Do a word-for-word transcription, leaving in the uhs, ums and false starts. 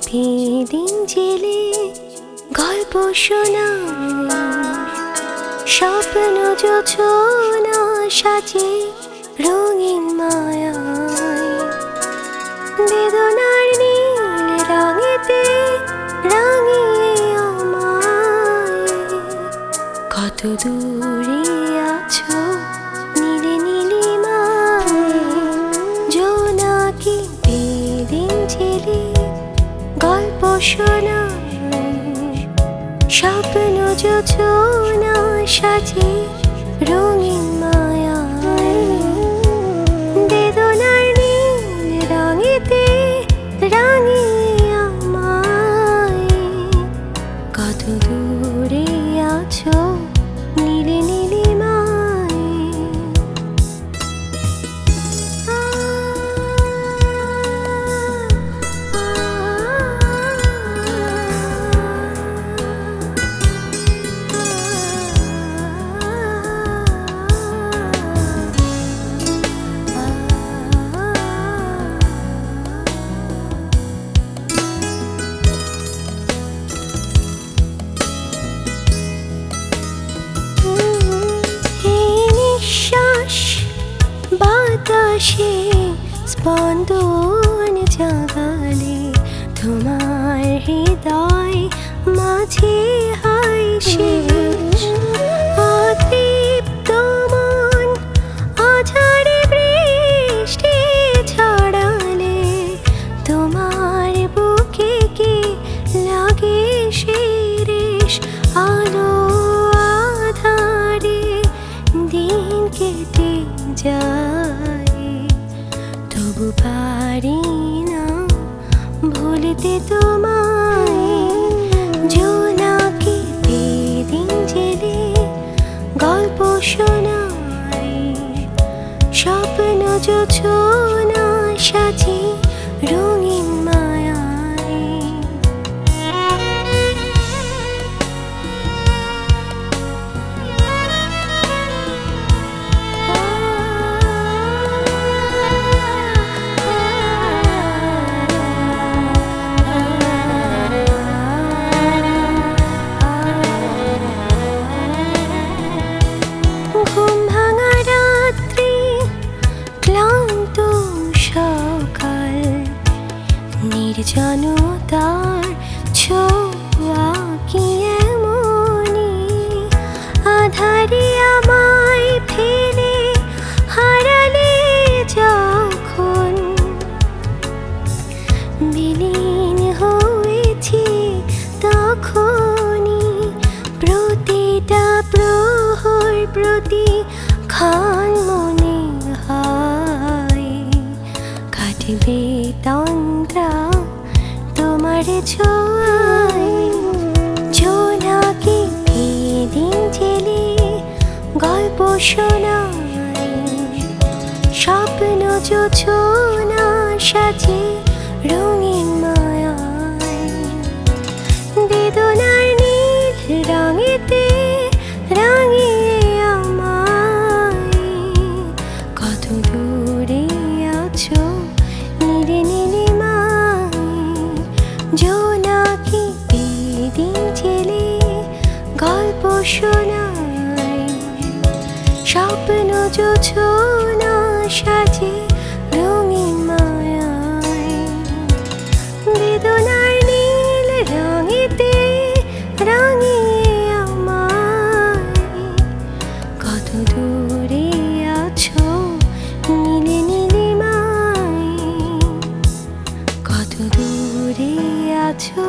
দিন জেলে গল্প শোনা, স্বপ্ন যোছনা সাজে রঙিন মায়ায়, বেদনার নীল রঙেতে রাঙিয়ে আমায়। কত দূরে আছো নীলে নীলিমায়, জোনাকি দিন জেলে গল্প শোনা, স্বপ্ন যোছনা সাজে রঙিন মায়ায়, বেদনার নীল রঙেতে রাঙিয়ে আমায়। কত দূরে আছো নীলে নীলিমায়। বাতাসে স্পন্দন জাগালে তোমার হৃদয় মাঝে হয় শেষ। অতৃপ্ত মন আঝাড়ে বৃষ্টি ছড়ালে তোমার বুকে কি লাগে শেষ। আলো আধারে দিন কেটে যায়, তবু পারি না ভুলতে তোমায়। জোনাকি দিন জেলে গল্প শোনায়, স্বপ্ন যোছনা সাজে রঙিন মায়ায়। নির্জনতার ছোঁয়া কি এমনি, আধারে আমায় ফেলে হারালে যখন। বিলীন হয়েছি তখনই, প্রতিটা প্রহর প্রতি ক্ষণ মনে হয় কাটবে তন্দ্রা তোমার ছোঁয়ায়। জোনাকি দিন জেলে গল্প শোনায়, স্বপ্ন যোছনা সাজে রঙিন মায়ায়, বেদনার নীল রঙেতে রাঙিয়ে আমায়। কত দূরে আছো নীলে নীলিমায়, জোনাকি দিন জেলে গল্প শোনায়, স্বপ্ন যোছনা সাজে রঙিন মায়ায়, বেদনার নীল রঙেতে রাঙিয়ে আমায়। কত দূরে আছো নীলে নীলিমায়, কত দূরে আছো।